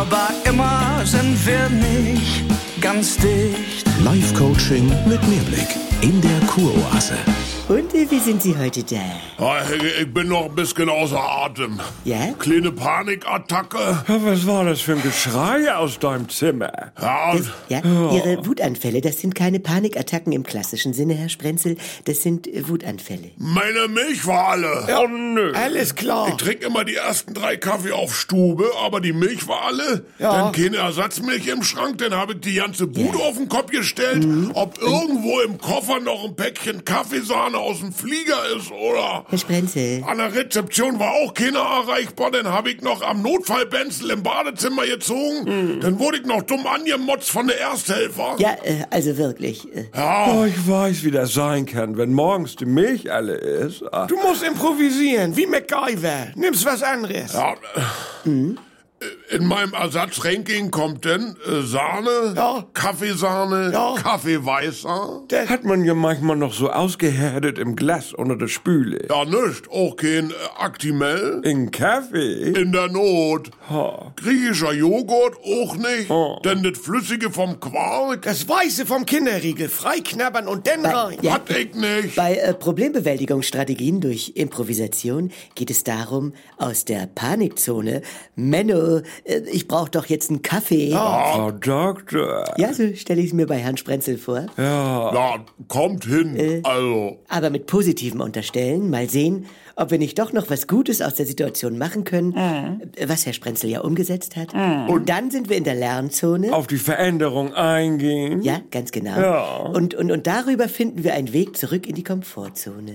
aber immer sind wir nicht ganz dicht. Live-Coaching mit Mehrblick in der Kuroase. Und wie sind Sie heute da? Ich bin noch ein bisschen außer Atem. Ja? Kleine Panikattacke. Ja, was war das für ein Geschrei aus deinem Zimmer? Ja, Ihre Wutanfälle, das sind keine Panikattacken im klassischen Sinne, Herr Sprenzel. Das sind Wutanfälle. meine Milch war alle. Oh, nö. Alles klar. Ich trinke immer die ersten 3 Kaffee auf Stube, aber die Milch war alle. Ja. Dann keine Ersatzmilch im Schrank, dann habe ich die ganze Bude auf den Kopf gestellt. Ob irgendwo im Koffer noch ein Päckchen Kaffeesahne aus dem Flieger ist, oder? Herr Sprenzel. An der Rezeption war auch keiner erreichbar, dann habe ich noch am Notfallbenzel im Badezimmer gezogen. Dann wurde ich noch dumm angemotzt von der Ersthelfer. Ja, also wirklich. Oh, ich weiß, wie das sein kann, wenn morgens die Milch alle ist. Ah. Du musst improvisieren, wie MacGyver. Nimm's was anderes. Ja, in meinem Ersatzranking kommt denn Sahne, Ja. Kaffeesahne, Ja. Kaffeeweißer. Hat man ja manchmal noch so ausgehärtet im Glas unter der Spüle. Ja, nicht. Auch kein Actimel. In Kaffee? In der Not. Oh. Griechischer Joghurt auch nicht. Oh. Denn das Flüssige vom Quark Das Weiße vom Kinderriegel, freiknabbern und dann rein. Ja. hat ich nicht. Bei Problembewältigungsstrategien durch Improvisation geht es darum, aus der Panikzone, Menno, ich brauche doch jetzt einen Kaffee. Frau Doktor. Ja, so stelle ich es mir bei Herrn Sprenzel vor. Ja, kommt hin. Also, Aber mit positivem Unterstellen, mal sehen, ob wir nicht doch noch was Gutes aus der Situation machen können, was Herr Sprenzel ja umgesetzt hat. Und dann sind wir in der Lernzone. Auf die Veränderung eingehen. Ja, ganz genau. Ja. Und darüber finden wir einen Weg zurück in die Komfortzone.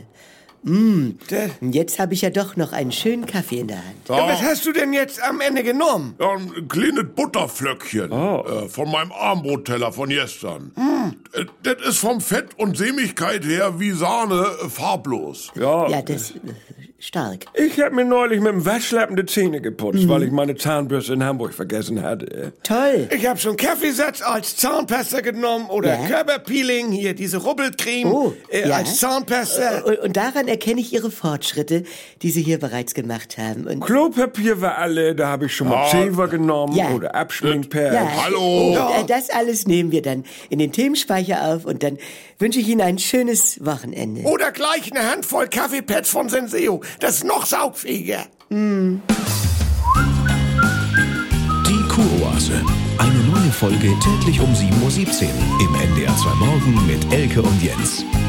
Jetzt habe ich ja doch noch einen schönen Kaffee in der Hand. Ja, was hast du denn jetzt am Ende genommen? ja, ein kleines Butterflöckchen von meinem Armbrotteller von gestern. Das ist vom Fett und Sämigkeit her wie Sahne farblos. Ja, das stark. Ich habe mir neulich mit dem Waschlappen die Zähne geputzt, weil ich meine Zahnbürste in Hamburg vergessen hatte. Toll. Ich habe schon Kaffeesatz als Zahnpasta genommen oder Ja? Körperpeeling, hier diese Rubbelcreme ja? als Zahnpasta. Und daran erkenne ich Ihre Fortschritte, die Sie hier bereits gemacht haben. Und Klopapier war alle, da habe ich schon mal Zewa genommen Ja. oder Abschminkpad. Hallo. Das alles nehmen wir dann in den Themenspeicher auf und dann wünsche ich Ihnen ein schönes Wochenende. Oder gleich eine Handvoll Kaffeepads von Senseo. Das ist noch saugfähiger. Die Kuroase. Eine neue Folge täglich um 7:17 Uhr im NDR 2 Morgen mit Elke und Jens.